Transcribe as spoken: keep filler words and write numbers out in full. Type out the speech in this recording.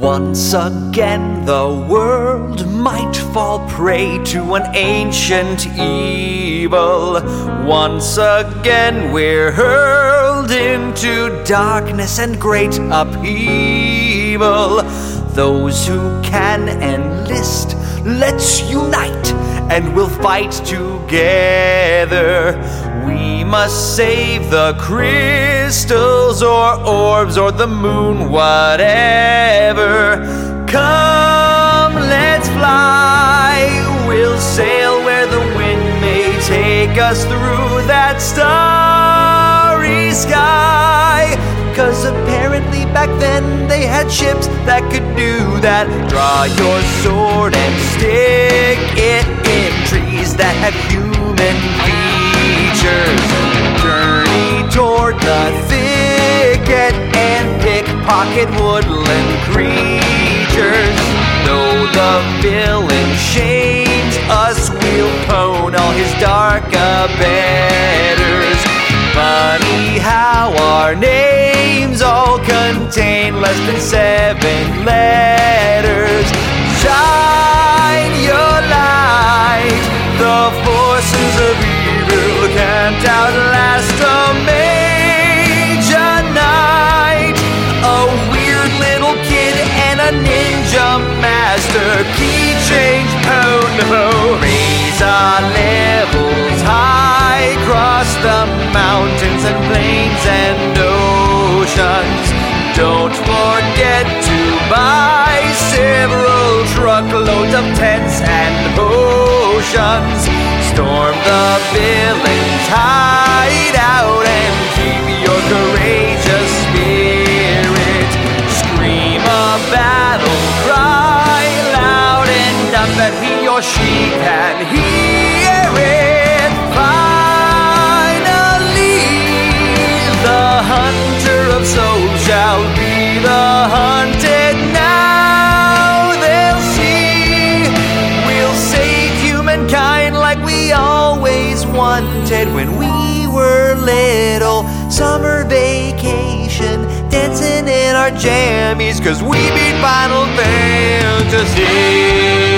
Once again the world might fall prey to an ancient evil. Once again we're hurled into darkness and great upheaval. Those who can enlist, let's unite and we'll fight together. We must save the crystals or orbs or the moon, whatever. Come, let's fly. We'll sail where the wind may take us through that starry sky. 'Cause apparently back then they had ships that could do that. Draw your sword and stick it in trees that have human features. Journey toward the thicket and pickpocket woodland creatures. Though the villain shames us, we'll pwn all his dark abettors. Funny how our names all contain less than seven letters. Shine your light, the forces of evil can't outlast a major night. A weird little kid and a ninja master, key change, oh no. Raise our levels high, cross the mountains and plains and oceans. Don't forget to buy several truckloads of tents and potions. Storm the villain's hideout and keep your courageous spirit. Scream a battle cry loud enough that he or she can hear it. Finally, the hunter of souls shall be the hunted. Now they'll see we'll save humankind like we always wanted when we were little. Summer vacation, dancing in our jammies, 'cause we beat Final Fantasy.